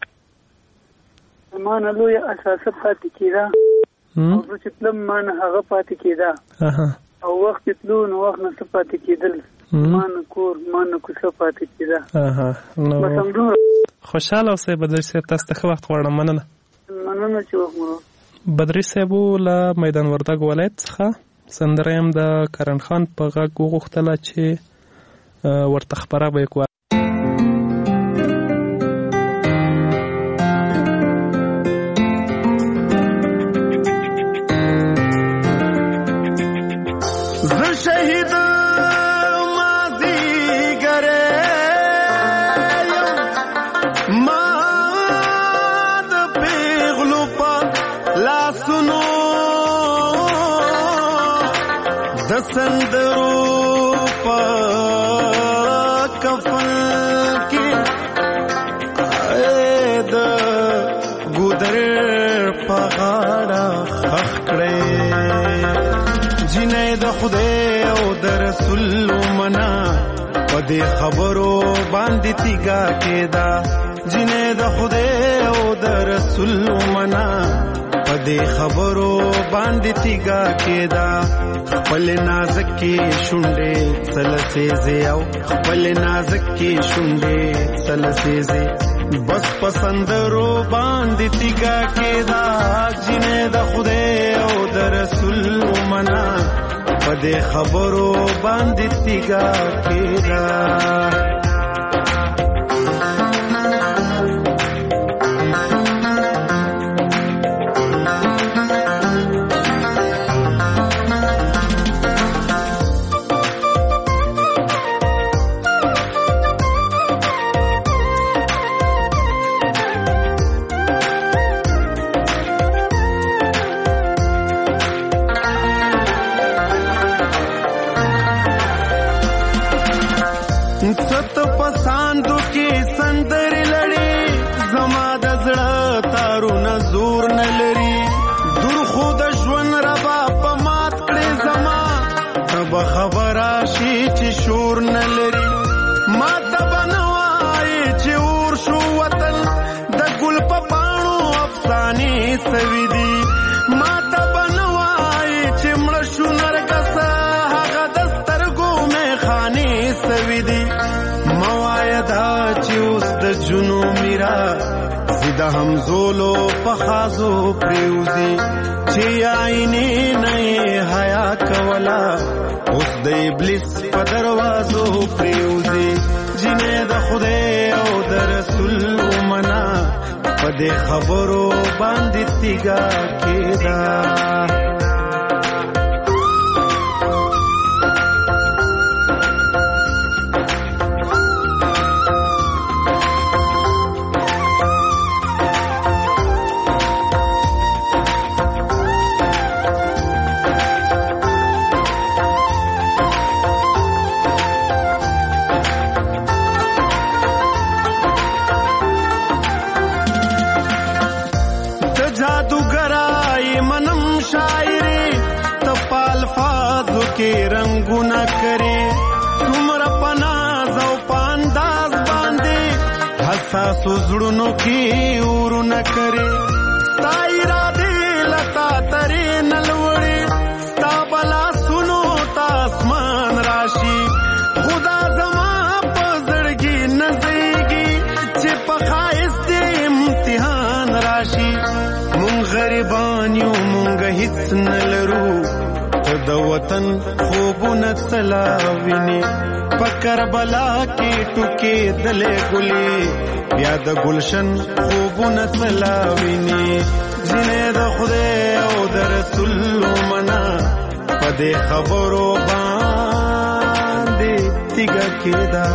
ما نه لویه اساسه پاتې کېده او زه چې تلم ما نه هغه پاتې کېده او وخت چې تلو نو وخت نه څه پاتې کېدل. ما نه کور ما نه کوڅه پاتې کېده. بس همدومره. خوشحاله اوسئ بدري صاحب. تاسو ته ښه وخت غواړم. مننه. مننه چې وخت مو. بدري صاحب له میدان وردګ ولایت څخه سندره هم د کرن خان په غږ وغوښتله چې ورته خپره به یې کړو. زه شهید مازدیګری یم، ما د پیغلو په لاسونو د سندرو په کفن کې د ګودر په غاړه خښ کړې. جنې د خدای او د رسول منا په دې خبرو باندې تیګا کېدا. جنې د خدای او د رسول منا په دې خبرو باندې تیګا کېدا. خپل نازکې شونډې سلسېزې او خپل نازکې شونډې سلسېزې بس پسندرو باندې تیګا کېدا. جنې د خدای او د رسول منا په دې خبرو باندې تیګا کېدا. ست پساندو کې سندرې لړې زما د زړه تارونه زور نه لري. دور خو د ژوند ربا په مات کړې زما ته به خبره شي چې شور نه لري. ما ته به نه وایې چې اور شو وطن د ګل په پاڼو افسانې سوي دي. ما ته به نه وایې چې مړه شو نرګسه هغه د سترګو میخانې سوي دي. موایدا چې اوس د جنو میرا زیده همزولو په خازو پریوزی چې آئینې نه حیا کولا اوس د ابلیس په دروازو پریوزی. جنې د خدای او د رسول ومنه په دې خبرو باندې تیګا کېدا کې رنگونه کرے څومره پناز او پانداز باندې حساس زړونو کې ورونه کرے تا اراده لتا ترې نلوړې تا بلا سنو تا اسمان راشي خدا زما په زړګي نزيږي چې په خایس دې امتحان راشي مونږ غریبان یو مونږ هیڅ نلرو د وطن خوبونه سلاوینه په کربلا کې ټوکې دلې ګلې بیا د گلشن خوبونه سلاوینه جنې د خدای او د رسول منا په دې خبرو باندې تیګه کېدا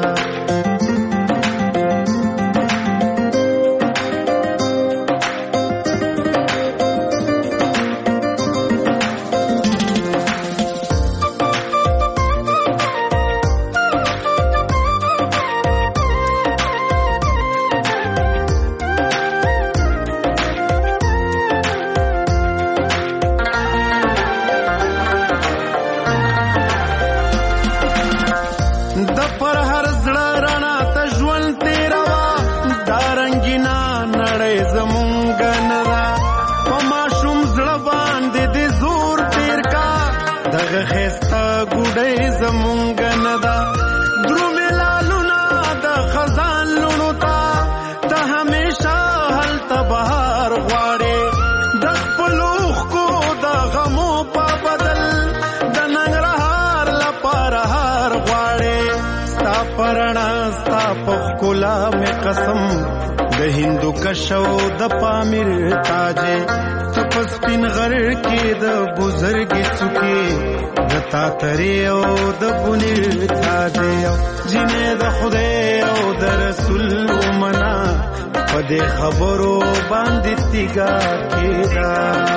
قسم د هندو کشو د پامیر تاجه تپسپین غر کې د بزرګي څوکي د تاتری او د بنیر تاجه جنې د خدای او د رسول منا په دې خبرو باندې تیګا کېدا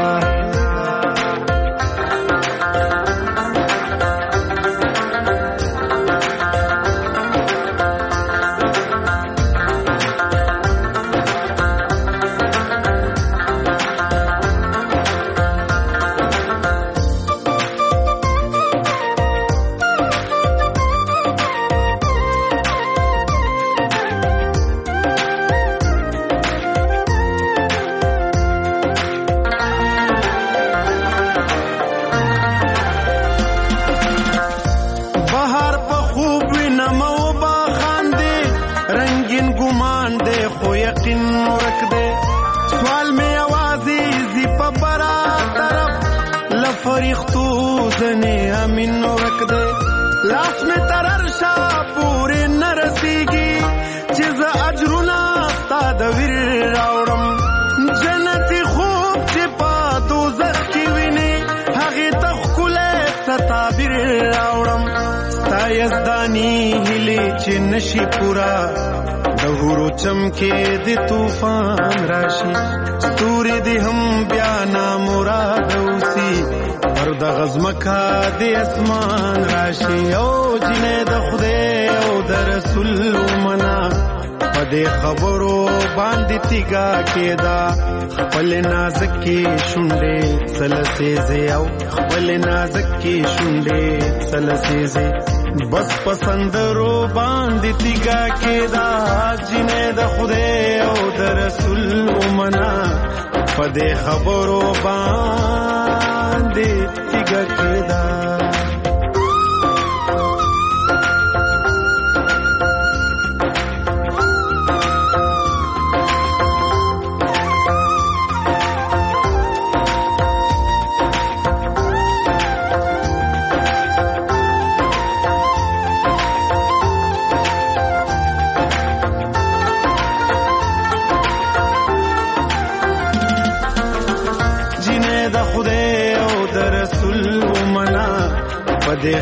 لاس میں ترر شا پوری نرسیگی چیز اجرونا ستا دویر راوڑم جنتی خوب چپا دوزخ کی وینی حقی تخکولے ستابیر راوڑم ستا یزدانی ہلی چی نشی پورا دہورو چمکے دی توفان راشی ستوری دی ہم بیانا مرادوسی د غزمکا د اسمان راشي او جنې د خدای او د رسول منا په دې خبرو باندې تیګا کېدا خپل نازکې شونډې سلسېزې او خپل نازکې شونډې سلسېزې بس پسندرو باندې تیګا کېدا جنې د خدای او د رسول منا په دې خبرو باندې تیګا کېدا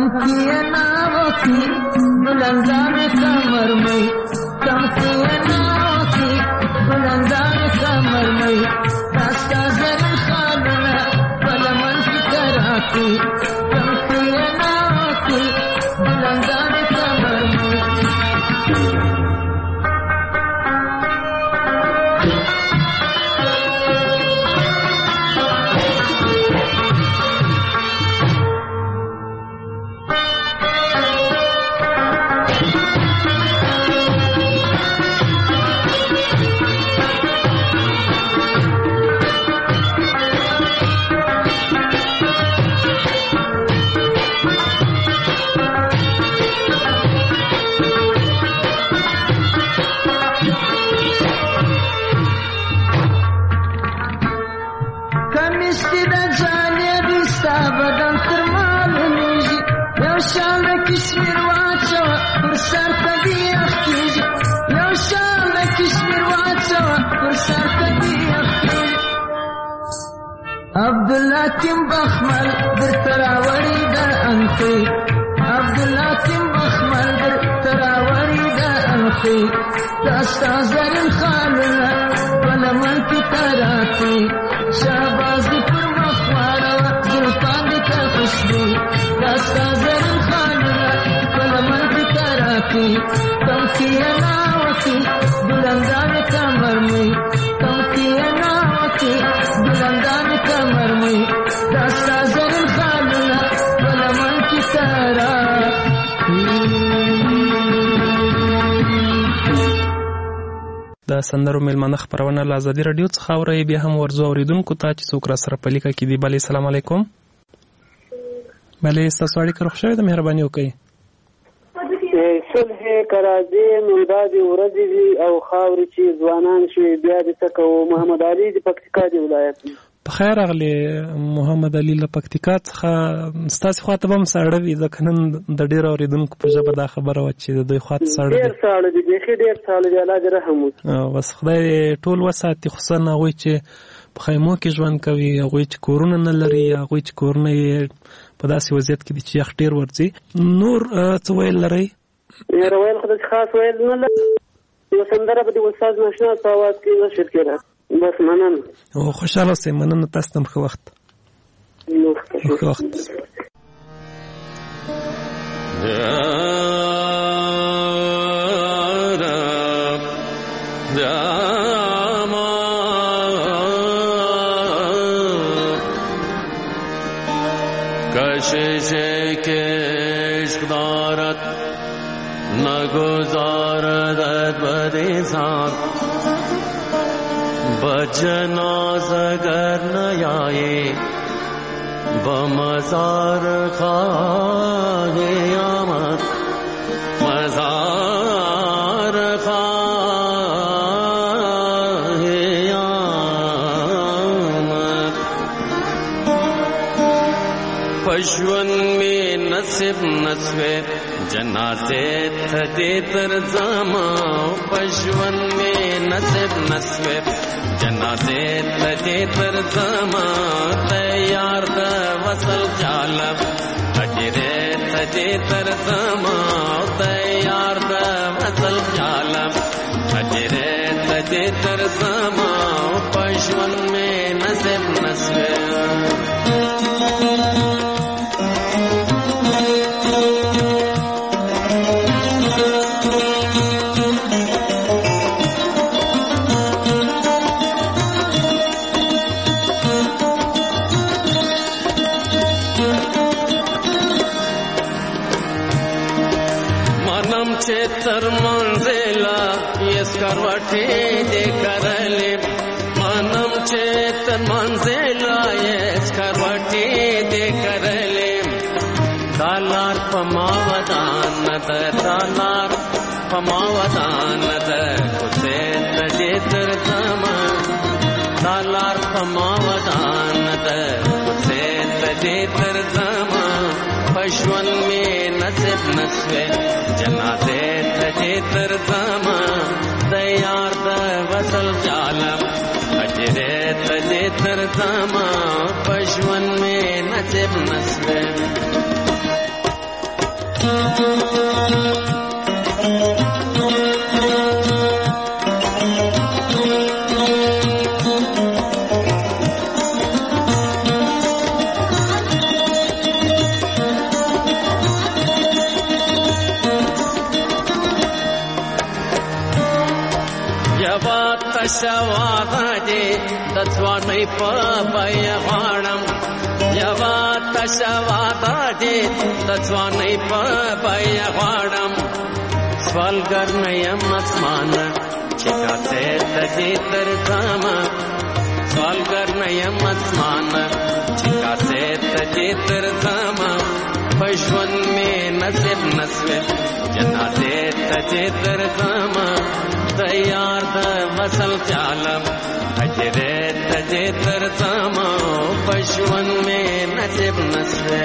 کم کیے ناو کی بلندان کمر میں کم کیے ناو کی بلندان کمر میں داستا زرین خاننا بلمن کی کراتی کم کیے ناو کی بلندان کمر میں عبدالله کیم بخمل در تراوری در انخی عبدالله کیم بخمل در تراوری در انخی داستا زرین خاننا بلمن کی تراتی شابازی پر مخوارا زلطان دی کا خوشبی داستا زرین خاننا بلمن کی تراتی کم کیا ناوکی بلندان کمر میں کم کیا ناوکی بلندان کمر میں داستا زرین خاننا بلمن کی تراتی. د سندرو میلمانه خپرونه له ازادي راډیو څخه اورئ. بیا هم ورځو اورېدونکو ته چې څوک راسره په لیکه کې دي. بلې سلام علیکم. بلې ستاسو اړیکه روغ شوې ده؟ مهرباني وکړئ. صلح کرازي موندا دي ورځې دي او خاورې چې ځوانان شوي بیا دې څه کوو. محمد علي د پکتیکا دی ولایت. په خیر راغلی محمد علي له پکتیکا څخه. ستاسې خوا ته به هم ساړه وي ځکه نن د ډېرو اورېدونکو په ژبه دا خبره وه چې د دوی خوا ته ساړه ډېر ساړه دي بیخي ډېر ساړه دي. الله دې رحم وکړي. بس خدای ټول وساتي خصوصا هغوی چې په خیمو کې ژوند کوي هغوی چې کورونه نه لري هغوی چې کورونه یې په داسې وضعیت کې دي چې یخ ډېر ورځي. نور څه ویل لرئ؟ یاره ویل خو داسې خاص ویل نه لرم. یوه سندره به د استاد ناشناس په اواز کې نشر کېده. بس مننه. او خوشحاله اوسئ. مننه. تاسو ته هم ښه وخت. ښه وخت. کشش کشق دارد نگذارد بدیزان بجناز اگر نیایی بمزار خواهی آمد مزار خواهی آمد پشون می نصب نصفه جنازه تھدی تر زما پشون میں نصب نصفے جنازے تھدی تر زما تیار د وصل جالب اجرے تھدی تر زما تیار د وصل جالب اجرے تھدی تر زما پشون میں نصب نصفے تر منزلا یس کروٹے دے کرلے مانم چیتر منزلا یس کروٹے دے کرلے دالار پماودان ند دالار پماودان ند کسے تجے تر زمان دالار پماودان ند کسے تجے تر زمان پشون میں نصب نصفے جنازے تجے تر زمان تیار د وصل جالم اجرے تجے تر زمان پشون میں نصب نصفے تشواده د ځوانۍ په بیه غواړم یوه تشواده د ځوانۍ په بیه غواړم سوالګر نه یم اسمانه چې کاسې ته دې تر ځمه سوالګر نه یم اسمانه چې کاسې ته دې تر ځمه په ژوند مې نصیب نسوې جنازې ته دې تر ځمه د یار د وصل خیالم اجرې ته دې تر ځمه په ژوند مې نصیب نسوې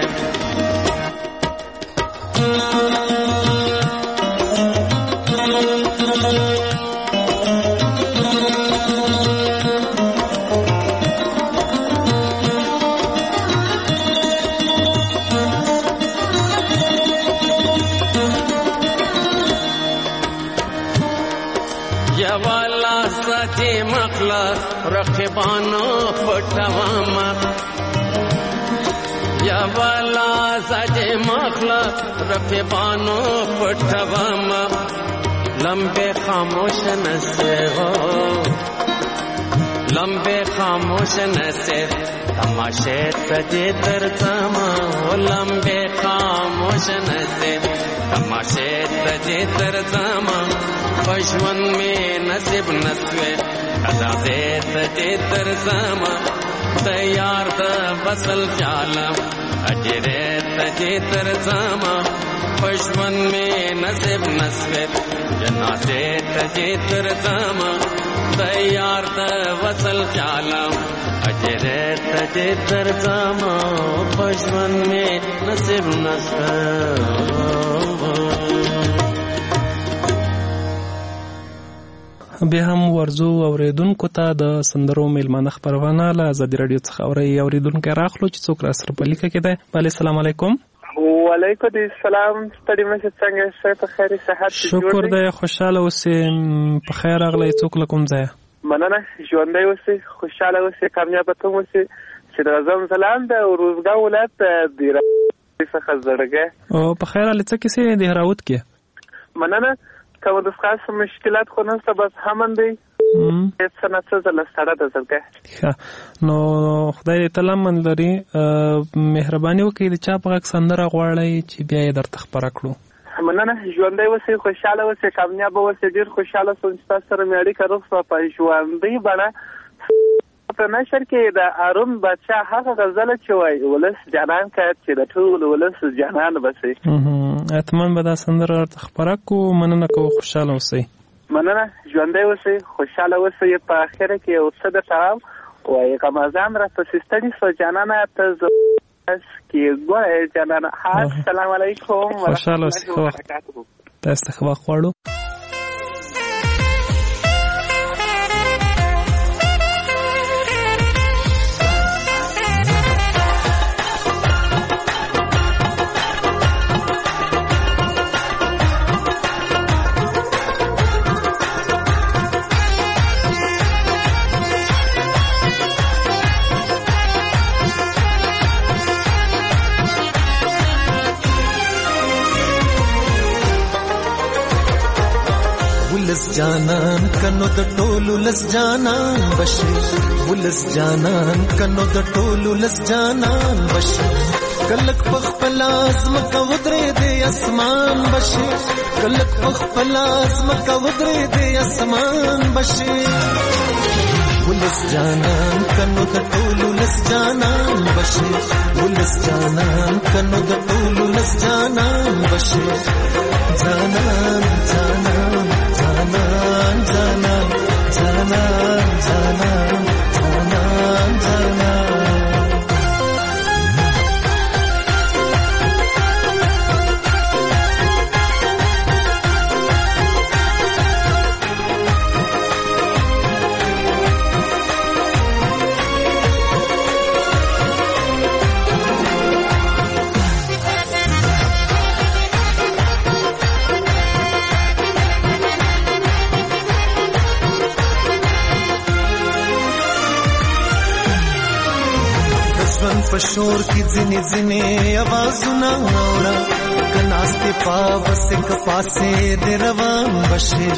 رقیبانو پټواما یا والا سجه مخلا رقیبانو پټواما لمبے خاموش نسے ہو لمبے خاموش نسے تماشے تجے درتما لمبے خاموش نسے تماشے تجے درتما پشون میں نصیب نسوے ازادے تجے درتما تیار دا بسل چالم اجرے تجے درتما پشون میں نصیب نسوے جنازے تجے درتما تیار دا وصل چالم اجرے تجے درتما پشون میں نصیب نسوے بیا هم ورزو اوریدونکو ته د سندرو میلمانه خبرونه له ازادي رادیو څخه اوري اوریدونکو راخلو چې څوک را سره په لیکه کې ده. بله السلام علیکم. وعلیکم السلام. ستړي مشه څنګه شې؟ په خیر صحت جوړ شکر دی خوشاله اوسې په خیر راغلی څوک له کوم ځایه؟ مننه ژوندی اوسې خوشاله اوسې کامیابه ته اوسې چې د اعظم ځلانده او روزګان ولایت د دیراوت څخه زړګی او په خیر هلې څه کیسې دیراوت کې؟ مننه کوم د خاص مشکلات خو نشته بس همن دی هیڅ نه څه زله سړه د زړګی نو خدای دې تل امن لري مهرباني وکړئ د چا په غږ سندره غواړئ چې بیا یې درته خپره کړو. مننه ژوندی اوسئ خوشحاله اوسئ کامیابه اوسئ ډېر خوشحاله شوم چې تاسو سره مې اړیکه روغ شوه په ژوندۍ بڼه په نشر کې د هارون بادشاه هغه غزله چې وایي ولس جانان که چې د ټول ولس جانان بسئ حتما به دا سندره درته خپره کړو. مننه کوو خوشحاله اوسئ. مننه ژوندی اوسئ خوشحاله اوسئ. په اخره کې یو څه درته وایم وایي غمازان راپسې ستړي سوه جانانه ته زه کې ګوره جانانه. السلام علیکم خوشحاله اوسئ. تاسو ته ښه وخت غواړو. ولس جانان کنو د ټولو لس جانان بشي ولس جانان کنو د ټولو لس جانان بشي کلک پخپل ازمکه ودرې د اسمان بشي کلک پخپل ازمکه ودرې د اسمان بشي ولس جانان کنو د ټولو لس جانان بشي ولس جانان کنو د ټولو لس جانان بشي جانان جانان جانان جانان جانان جانان جانان جانان پشور کی ځنې ځنې आवाजونه اورا کناسته پاو سک پاسه دې روان بشي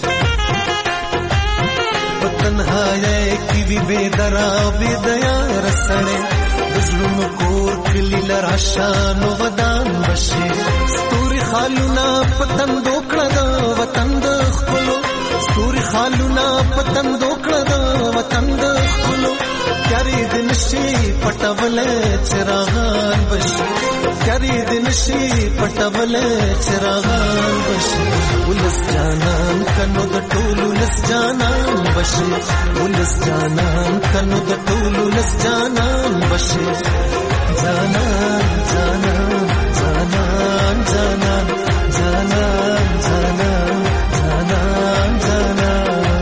تنهایی کی وی بے درا بے دیا رسنے ظلم کور کلی لراشان ودان بشي ستوري خالونا پتن دوکړه دا وطن د خپلو ستوري خالونا پتن دوکړه دا وطن د خپلو کری دن شي پټول چراغان بشي کری دن شي پټول چراغان بشي ولس جانان کنو د ټولو لس جانان بشي ولس جانان کنو د ټولو لس جانان بشي جانان جانان جانان جانان جانان جانان جانان جانان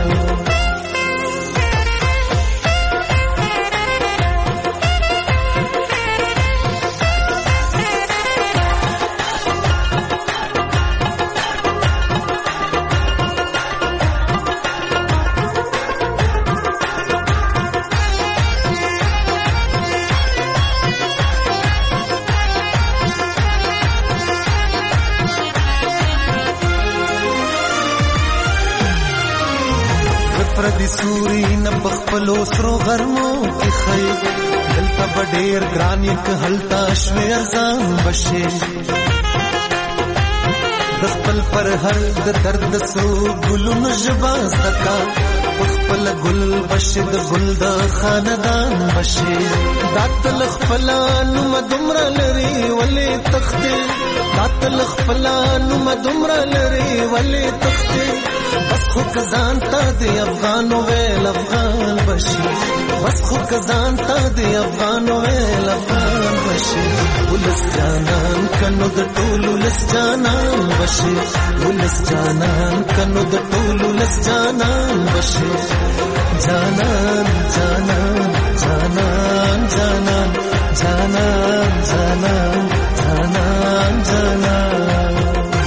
پردی سوری نه بخپلو سرو غرمو کې خی دلته بډیر ګران یک هلتا شوي ارزان بشي د خپل پر هر د درد سو ګلونو جبا زکا خپل ګل بشد ګل د خاندان بشي داتل خپلانو مدمر لري ولې تخته داتل خپلانو مدمر لري ولې تخته بس خو کزان تا دی افغانو ویل افغان بشي بس خو کزان تا دی افغانو ویل افغان بشي ولس جانان کنو د ټولو لس جانان بشي ولس جانان کنو د ټولو لس جانان بشي جانان جانان جانان جانان جانان جانان جانان جانان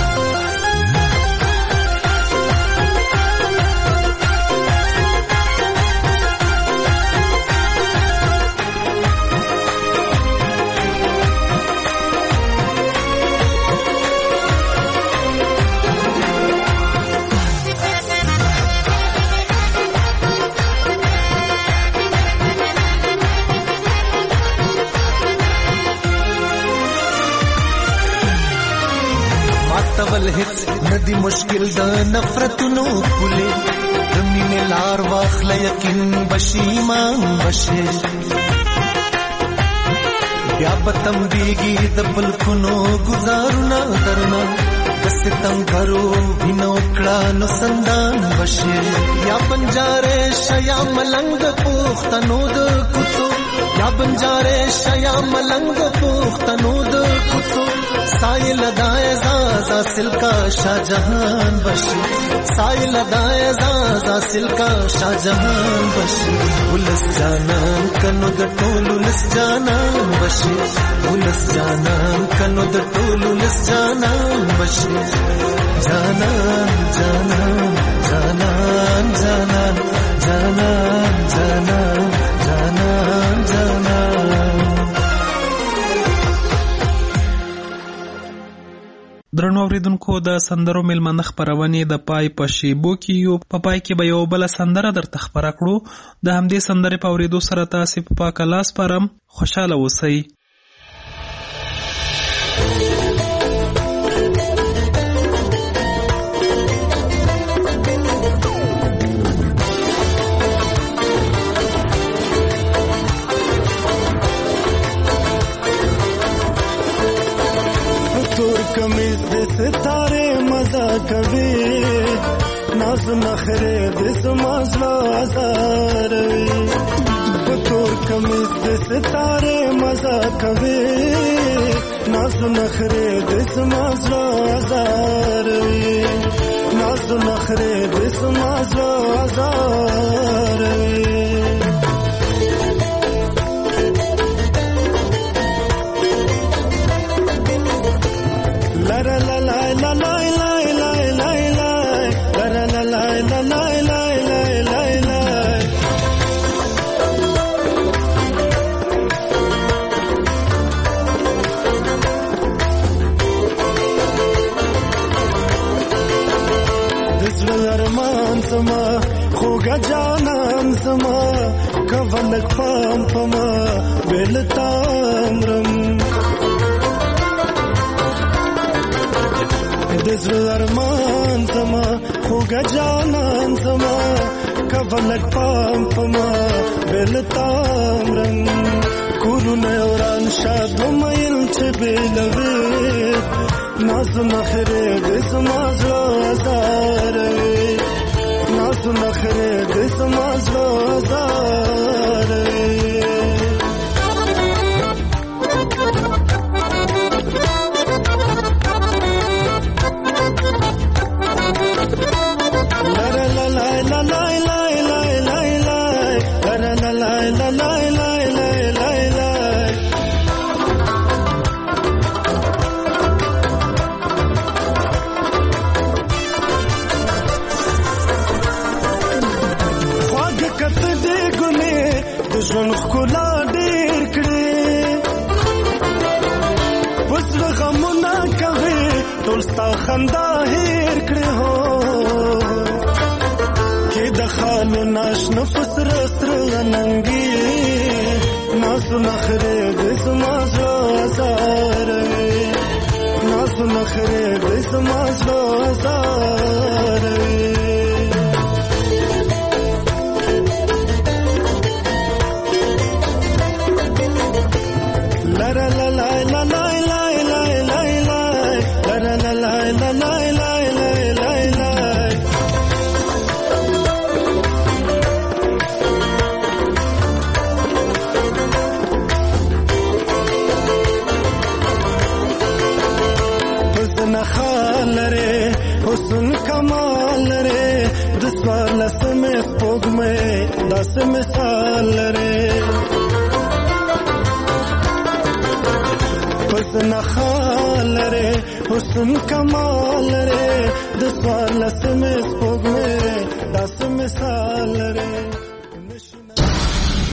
تول هیڅ ندی مشکل د نفرتونو کولې د مینې لار واخله یقین بشي ایمان بشي بیا به تمبېږي د پلکونو ګزارونه درنه د ستم غرو وینو کړه نو سندان بشي یا بنجارې شیا ملنګ پوښتنو د کوڅو یا بنجارې شیا ملنګ پوښتنو د کوڅو سایل دای زازا سلکا شاہجہان بشی سایل دای زازا سلکا شاہجہان بشی ولس جانان کنو د ټولو لس جانان بشي ولس جانان کنو د ټولو لس جانان بشي جانان جانان جانان جانان جانان جانان جانان جانان درنو اوریدونکو د سندرو میلمنه خپرونې د پای په شیبو کې یو په پای کې به یو بل سندره درته خبره کړو د همدې سندرې په اوریدو سره تاسو په پاک لاس پرم خوشاله اوسئ. कमीज दे सितारे मजा कभी नाज नखरे दे समाजला आजारवी पुतोर कमीज दे सितारे मजा कभी नाज नखरे दे समाजला आजारवी नाज नखरे दे समाजला आजारवी la la la la la la la la la la la la la la la la la la la کولک پام پما بلتامرم دزر ارمان زما خوگا جانان زما کولک پام پما بلتامرم کولو نیوران شاد میل چه بلوی نازو نخره دزما زلو ازاروی نازو نخره دزما زلو ازاروی ژوند ښکلا ډېر کړې وسره غمونه کوي ټول ستا خندا هېر کړې هو کې د خالو ناشنه په سره سره ننګي نازو نخرې د زما زړه ازاروي نازو نخرې د زما زړه ازاروي La la la la la la la la la la la la la la la la la la حسن خال رے حسن کمال رے دسوار لسم پوگ میں دس مثال رے حسن خال رے حسن کمال رے دسوار لسم پوگ میں دس مثال